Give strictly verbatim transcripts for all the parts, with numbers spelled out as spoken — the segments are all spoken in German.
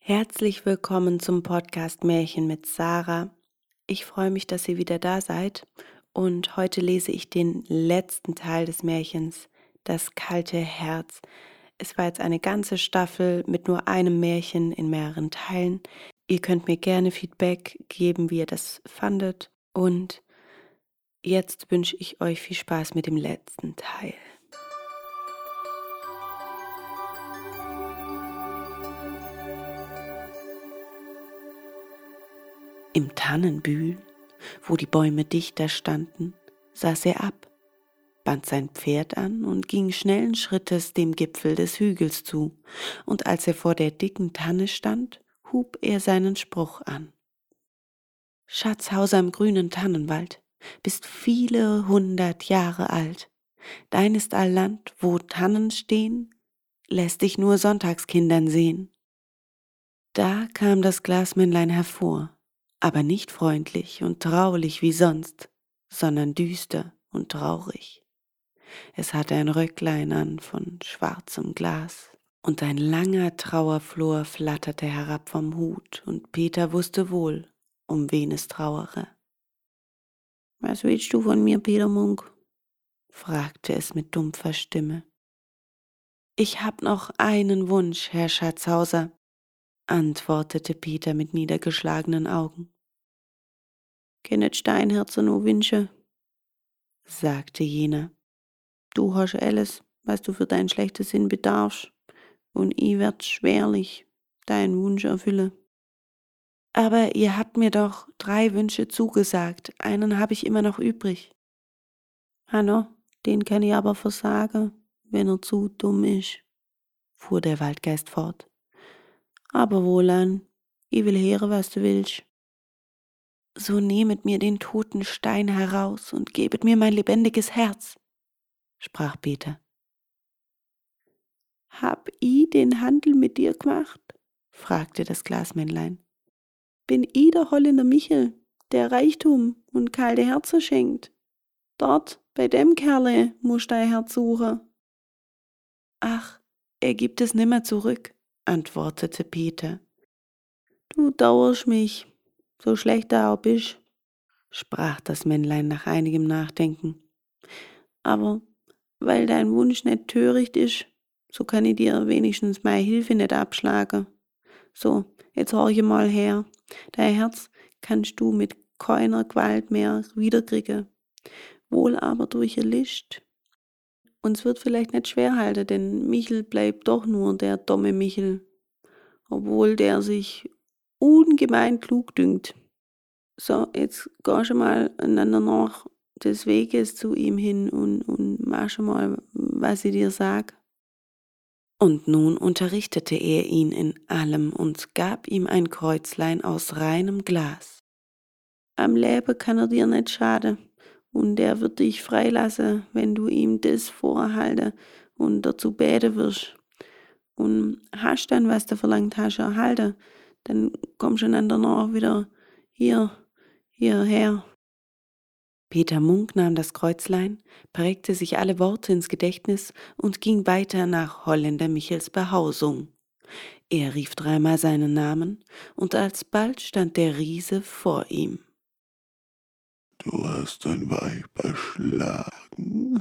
Herzlich willkommen zum Podcast Märchen mit Sarah. Ich freue mich, dass ihr wieder da seid und heute lese ich den letzten Teil des Märchens, Das kalte Herz. Es war jetzt eine ganze Staffel mit nur einem Märchen in mehreren Teilen. Ihr könnt mir gerne Feedback geben, wie ihr das fandet, und jetzt wünsche ich euch viel Spaß mit dem letzten Teil. Im Tannenbühl, wo die Bäume dichter standen, saß er ab, band sein Pferd an und ging schnellen Schrittes dem Gipfel des Hügels zu, und als er vor der dicken Tanne stand, hub er seinen Spruch an. Schatzhauser im grünen Tannenwald, bist viele hundert Jahre alt. Dein ist all Land, wo Tannen stehen, lässt dich nur Sonntagskindern sehen. Da kam das Glasmännlein hervor, aber nicht freundlich und traulich wie sonst, sondern düster und traurig. Es hatte ein Röcklein an von schwarzem Glas, und ein langer Trauerflor flatterte herab vom Hut, und Peter wusste wohl, um wen es trauere. »Was willst du von mir, Peter Munk?« fragte es mit dumpfer Stimme. »Ich hab noch einen Wunsch, Herr Schatzhauser«, antwortete Peter mit niedergeschlagenen Augen. »Kennet Steinherzer nur Wünsche«, sagte jener. »Du hast alles, was du für dein schlechtes Sinn bedarfst, und ich werd schwerlich deinen Wunsch erfülle.« »Aber ihr habt mir doch drei Wünsche zugesagt, einen habe ich immer noch übrig.« »Hanno, den kann ich aber versagen, wenn er zu dumm ist«, fuhr der Waldgeist fort. »Aber wohlan, ich will hören, was du willst.« »So nehmet mir den toten Stein heraus und gebet mir mein lebendiges Herz«, sprach Peter. »Hab i den Handel mit dir gemacht?«, fragte das Glasmännlein. »Bin i der Holländer Michel, der Reichtum und kalte Herzen schenkt? Dort, bei dem Kerle, mußt dein Herz suchen.« »Ach, er gibt es nimmer zurück«, antwortete Peter. »Du dauerst mich, so schlecht du auch bist«, sprach das Männlein nach einigem Nachdenken. »Aber weil dein Wunsch nicht töricht ist, so kann ich dir wenigstens meine Hilfe nicht abschlagen. So, jetzt horche mal her, dein Herz kannst du mit keiner Gewalt mehr wiederkriegen, wohl aber durch eine List. Uns wird vielleicht nicht schwer halten, denn Michel bleibt doch nur der dumme Michel, obwohl der sich ungemein klug dünkt. So, jetzt gehst du mal einander nach des Weges zu ihm hin und, und mach schon mal, was ich dir sag.« Und nun unterrichtete er ihn in allem und gab ihm ein Kreuzlein aus reinem Glas. »Am Leben kann er dir nicht schaden, und er wird dich freilassen, wenn du ihm das vorhalten und dazu beten wirst. Und hast dann, was du verlangt hast, erhalten, dann kommst du dann danach wieder hier, hierher.« Peter Munk nahm das Kreuzlein, prägte sich alle Worte ins Gedächtnis und ging weiter nach Holländer Michels Behausung. Er rief dreimal seinen Namen, und alsbald stand der Riese vor ihm. »Du hast ein Weib erschlagen?«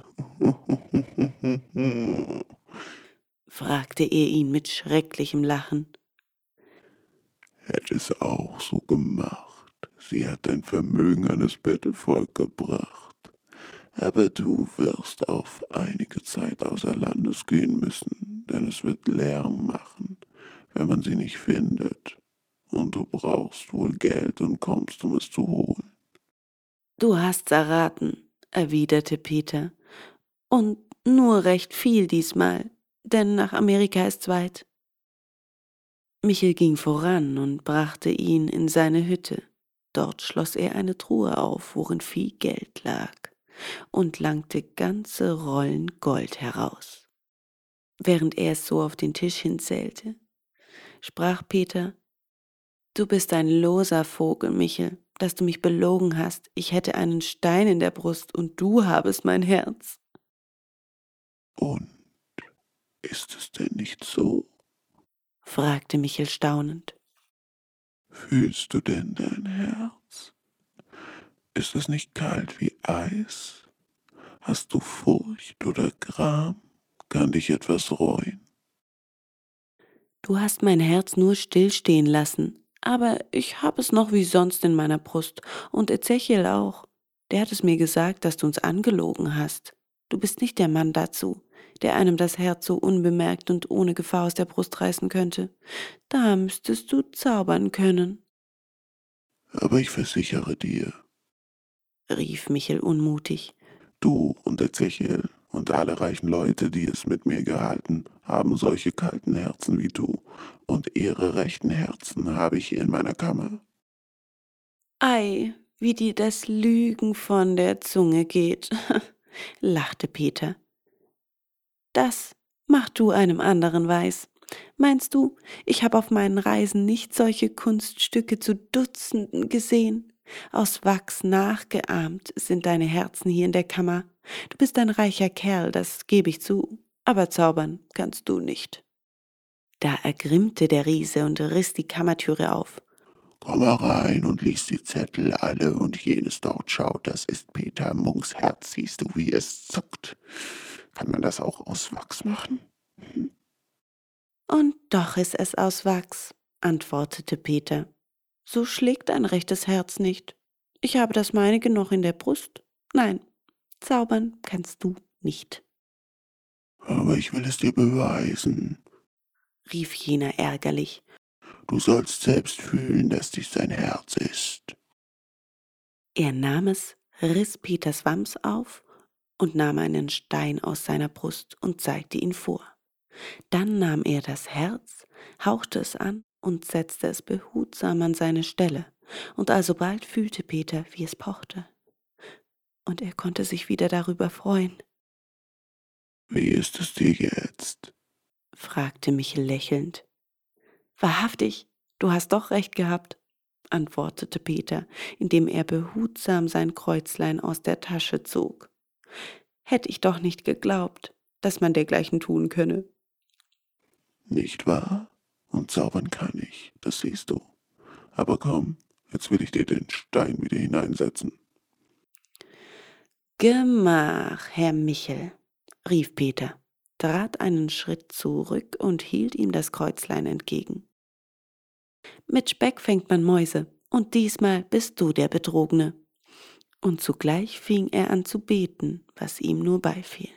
fragte er ihn mit schrecklichem Lachen. »Hätte es auch so gemacht. Sie hat dein Vermögen an das Bettelvolk gebracht. Aber du wirst auf einige Zeit außer Landes gehen müssen, denn es wird Lärm machen, wenn man sie nicht findet. Und du brauchst wohl Geld und kommst, um es zu holen.« »Du hast's erraten«, erwiderte Peter, »und nur recht viel diesmal, denn nach Amerika ist's weit.« Michel ging voran und brachte ihn in seine Hütte. Dort schloss er eine Truhe auf, worin viel Geld lag, und langte ganze Rollen Gold heraus. Während er es so auf den Tisch hinzählte, sprach Peter: »Du bist ein loser Vogel, Michel, dass du mich belogen hast. Ich hätte einen Stein in der Brust, und du habest mein Herz.« »Und ist es denn nicht so?« fragte Michel staunend. Fühlst du denn dein Herz? Ist es nicht kalt wie Eis? Hast du Furcht oder Gram? Kann dich etwas reuen? Du hast mein Herz nur stillstehen lassen, aber ich habe es noch wie sonst in meiner Brust und Ezechiel auch. Der hat es mir gesagt, dass du uns angelogen hast. Du bist nicht der Mann dazu, der einem das Herz so unbemerkt und ohne Gefahr aus der Brust reißen könnte. Da müsstest du zaubern können, Aber ich versichere dir, rief Michel unmutig. du und Ezechiel und alle reichen Leute, die es mit mir gehalten, haben solche kalten Herzen wie du, und ihre rechten Herzen habe ich hier in meiner Kammer. Ei, wie dir das Lügen von der Zunge geht, lachte Peter. Das mach du einem anderen weiß. Meinst du, ich habe auf meinen Reisen nicht solche Kunststücke zu Dutzenden gesehen? Aus Wachs nachgeahmt sind deine Herzen hier in der Kammer. Du bist ein reicher Kerl, das gebe ich zu, aber zaubern kannst du nicht. Da ergrimmte der Riese und riss die Kammertüre auf. Komm herein und lies die Zettel alle, und jenes dort schaut, das ist Peter Munks Herz, siehst du, wie es zuckt. Kann man das auch aus Wachs machen? Hm? Und doch ist es aus Wachs, antwortete Peter. So schlägt ein rechtes Herz nicht. Ich habe das meinige noch in der Brust. Nein, zaubern kannst du nicht, Aber ich will es dir beweisen. rief jener ärgerlich. Du sollst selbst fühlen, dass dies dein Herz ist. Er nahm es, riss Peters Wams auf und nahm einen Stein aus seiner Brust und zeigte ihn vor. Dann nahm er das Herz, hauchte es an und setzte es behutsam an seine Stelle. Und alsobald fühlte Peter, wie es pochte. Und er konnte sich wieder darüber freuen, Wie ist es dir jetzt? fragte Michel lächelnd. Wahrhaftig, du hast doch recht gehabt, antwortete Peter, indem er behutsam sein Kreuzlein aus der Tasche zog. Hätte ich doch nicht geglaubt, dass man dergleichen tun könne. Nicht wahr? Und zaubern kann ich, das siehst du. Aber komm, jetzt will ich dir den Stein wieder hineinsetzen. Gemach, Herr Michel, rief Peter, trat einen Schritt zurück und hielt ihm das Kreuzlein entgegen. Mit Speck fängt man Mäuse, und diesmal bist du der Betrogene. Und zugleich fing er an zu beten, was ihm nur beifiel.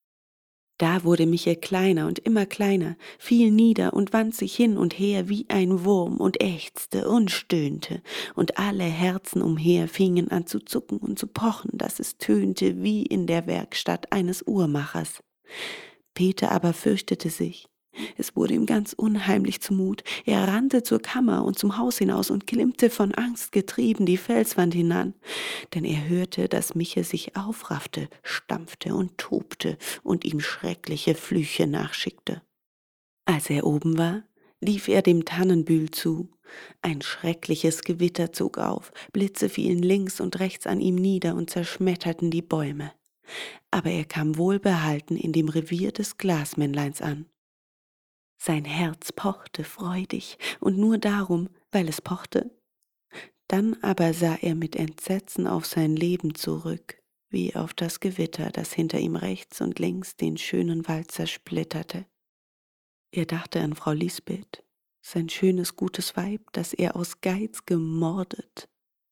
Da wurde Michel kleiner und immer kleiner, fiel nieder und wand sich hin und her wie ein Wurm und ächzte und stöhnte, und alle Herzen umher fingen an zu zucken und zu pochen, dass es tönte wie in der Werkstatt eines Uhrmachers. Peter aber fürchtete sich. Es wurde ihm ganz unheimlich zumut. Er rannte zur Kammer und zum Haus hinaus und klimmte von Angst getrieben die Felswand hinan. Denn er hörte, dass Michel sich aufraffte, stampfte und tobte und ihm schreckliche Flüche nachschickte. Als er oben war, lief er dem Tannenbühl zu. Ein schreckliches Gewitter zog auf, Blitze fielen links und rechts an ihm nieder und zerschmetterten die Bäume. Aber er kam wohlbehalten in dem Revier des Glasmännleins an. Sein Herz pochte freudig, und nur darum, weil es pochte. Dann aber sah er mit Entsetzen auf sein Leben zurück, wie auf das Gewitter, das hinter ihm rechts und links den schönen Wald zersplitterte. Er dachte an Frau Lisbeth, sein schönes, gutes Weib, das er aus Geiz gemordet.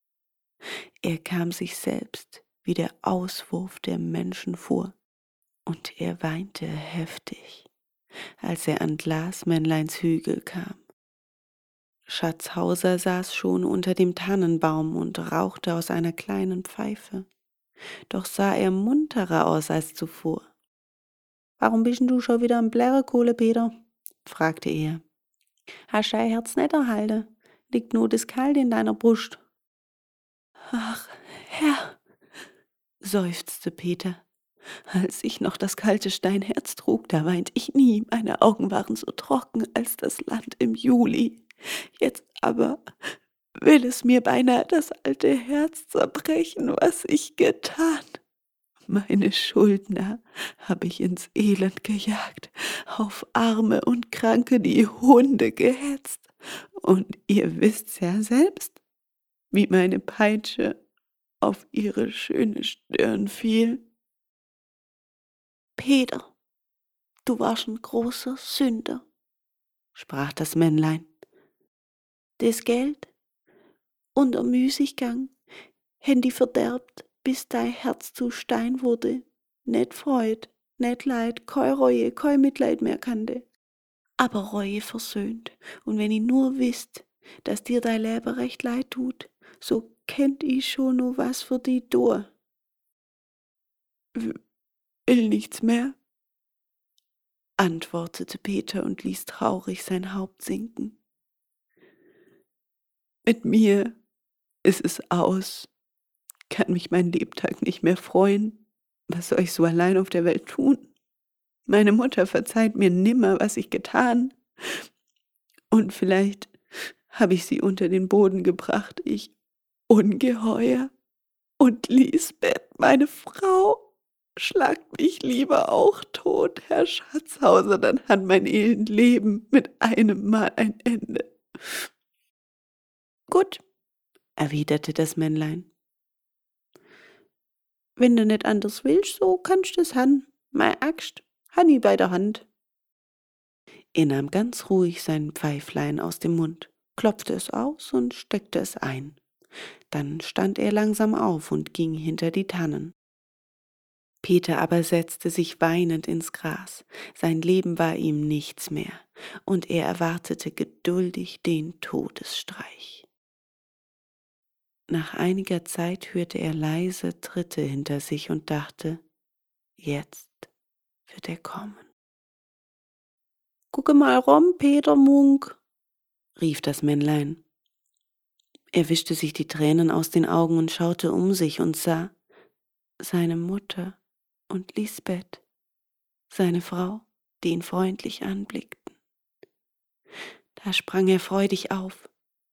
Er kam sich selbst wie der Auswurf der Menschen vor, und er weinte heftig, als er an Glasmännleins Hügel kam. Schatzhauser saß schon unter dem Tannenbaum und rauchte aus einer kleinen Pfeife. Doch sah er munterer aus als zuvor. »Warum bist du schon wieder am Blärrekohle, Peter?« fragte er. »Hast dein Herz nicht erhalten? Liegt nur das Kalt in deiner Brust?« »Ach, Herr«, seufzte Peter, »als ich noch das kalte Steinherz trug, da weint ich nie, meine Augen waren so trocken als das Land im Juli. Jetzt aber will es mir beinahe das alte Herz zerbrechen, was ich getan. meine Schuldner hab ich ins Elend gejagt, auf Arme und Kranke die Hunde gehetzt. Und ihr wisst's ja selbst, wie meine Peitsche auf ihre schöne Stirn fiel. Peter, du warst ein großer Sünder, sprach das Männlein. Das Geld und der Müßiggang hän die verderbt, bis dein Herz zu Stein wurde, net Freud, net Leid, kei Reue, kei Mitleid mehr kannte. Aber Reue versöhnt, und wenn i nur wisst, dass dir dein Leben recht leid tut, so kennt i schon no was für die do. Will nichts mehr, antwortete Peter und ließ traurig sein Haupt sinken. Mit mir ist es aus, kann mich mein Lebtag nicht mehr freuen. Was soll ich so allein auf der Welt tun? Meine Mutter verzeiht mir nimmer, was ich getan. Und vielleicht habe ich sie unter den Boden gebracht, ich Ungeheuer. Und Lisbeth, meine Frau, schlagt mich lieber auch tot, Herr Schatzhauser, dann hat mein elend Leben mit einem Mal ein Ende. Gut, erwiderte das Männlein. Wenn du nicht anders willst, so kannst du es han. Mei Axt, han i bei der Hand. Er nahm ganz ruhig sein Pfeiflein aus dem Mund, klopfte es aus und steckte es ein. Dann stand er langsam auf und ging hinter die Tannen. Peter aber setzte sich weinend ins Gras. Sein Leben war ihm nichts mehr, und er erwartete geduldig den Todesstreich. Nach einiger Zeit hörte er leise Tritte hinter sich und dachte, jetzt wird er kommen. »Gucke mal rum, Peter Munk«, rief das Männlein. Er wischte sich die Tränen aus den Augen und schaute um sich und sah seine Mutter und Lisbeth, seine Frau, die ihn freundlich anblickten. Da sprang er freudig auf.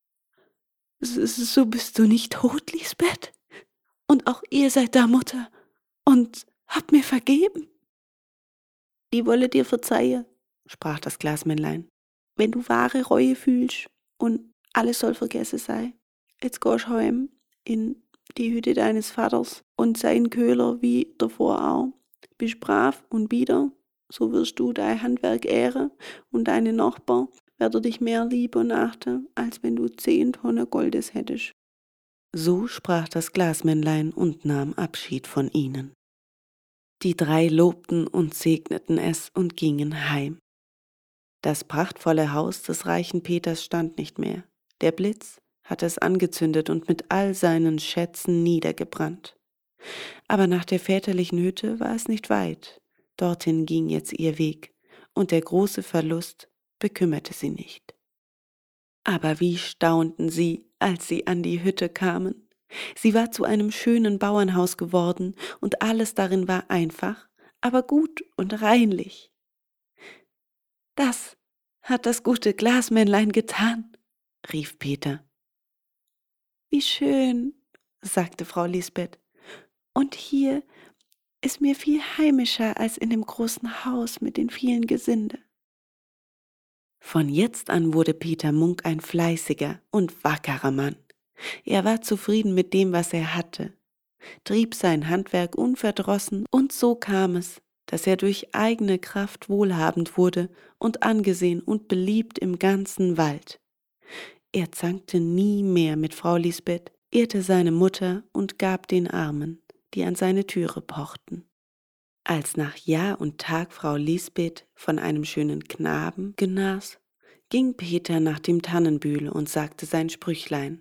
»So bist du nicht tot, Lisbeth? Und auch ihr seid da, Mutter, und habt mir vergeben?« »Die wolle dir verzeihe«, sprach das Glasmännlein, »wenn du wahre Reue fühlst und alles soll vergessen sei. Jetzt gehst heim in die Hütte deines Vaters und sei ein Köhler wie davor auch. Bist brav und bieder, so wirst du dein Handwerk ehren und deine Nachbarn werden dich mehr lieben und achten, als wenn du zehn Tonnen Goldes hättest.« So sprach das Glasmännlein und nahm Abschied von ihnen. Die drei lobten und segneten es und gingen heim. Das prachtvolle Haus des reichen Peters stand nicht mehr. Der Blitz hatte es angezündet und mit all seinen Schätzen niedergebrannt. Aber nach der väterlichen Hütte war es nicht weit. Dorthin ging jetzt ihr Weg, und der große Verlust bekümmerte sie nicht. Aber wie staunten sie, als sie an die Hütte kamen. Sie war zu einem schönen Bauernhaus geworden, und alles darin war einfach, aber gut und reinlich. »Das hat das gute Glasmännlein getan«, rief Peter. »Wie schön«, sagte Frau Lisbeth, »und hier ist mir viel heimischer als in dem großen Haus mit den vielen Gesinde.« Von jetzt an wurde Peter Munk ein fleißiger und wackerer Mann. Er war zufrieden mit dem, was er hatte, trieb sein Handwerk unverdrossen, und so kam es, dass er durch eigene Kraft wohlhabend wurde und angesehen und beliebt im ganzen Wald. Er zankte nie mehr mit Frau Lisbeth, ehrte seine Mutter und gab den Armen, die an seine Türe pochten. Als nach Jahr und Tag Frau Lisbeth von einem schönen Knaben genas, ging Peter nach dem Tannenbühl und sagte sein Sprüchlein.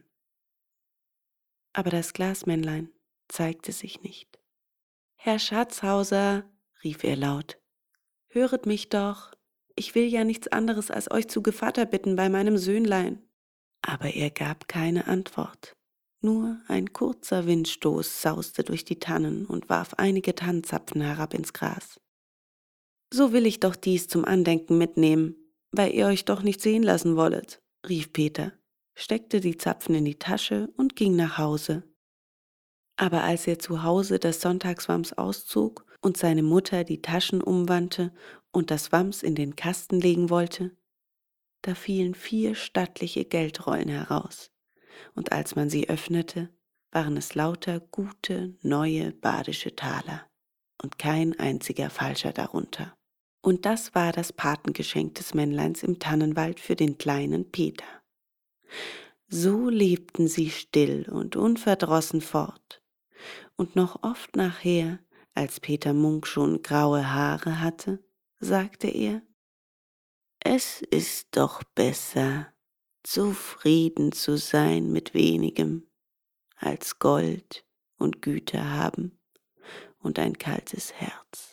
Aber das Glasmännlein zeigte sich nicht. »Herr Schatzhauser«, rief er laut, »höret mich doch, ich will ja nichts anderes als euch zu Gevatter bitten bei meinem Söhnlein.« Aber er gab keine Antwort. Nur ein kurzer Windstoß sauste durch die Tannen und warf einige Tannenzapfen herab ins Gras. »So will ich doch dies zum Andenken mitnehmen, weil ihr euch doch nicht sehen lassen wollet«, rief Peter, steckte die Zapfen in die Tasche und ging nach Hause. Aber als er zu Hause das Sonntagswams auszog und seine Mutter die Taschen umwandte und das Wams in den Kasten legen wollte, da fielen vier stattliche Geldrollen heraus, und als man sie öffnete, waren es lauter gute, neue badische Taler und kein einziger falscher darunter. Und das war das Patengeschenk des Männleins im Tannenwald für den kleinen Peter. So lebten sie still und unverdrossen fort. Und noch oft nachher, als Peter Munk schon graue Haare hatte, sagte er: Es ist doch besser, zufrieden zu sein mit wenigem, als Gold und Güter haben und ein kaltes Herz.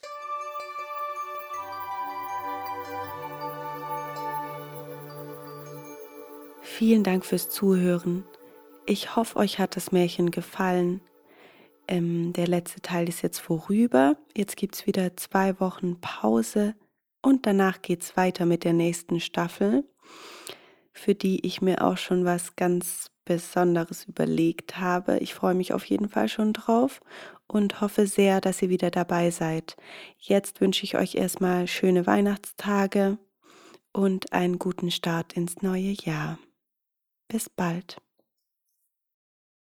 Vielen Dank fürs Zuhören. Ich hoffe, euch hat das Märchen gefallen. Ähm, der letzte Teil ist jetzt vorüber. Jetzt gibt es wieder zwei Wochen Pause und danach geht es weiter mit der nächsten Staffel, für die ich mir auch schon was ganz Besonderes überlegt habe. Ich freue mich auf jeden Fall schon drauf und hoffe sehr, dass ihr wieder dabei seid. Jetzt wünsche ich euch erstmal schöne Weihnachtstage und einen guten Start ins neue Jahr. Bis bald.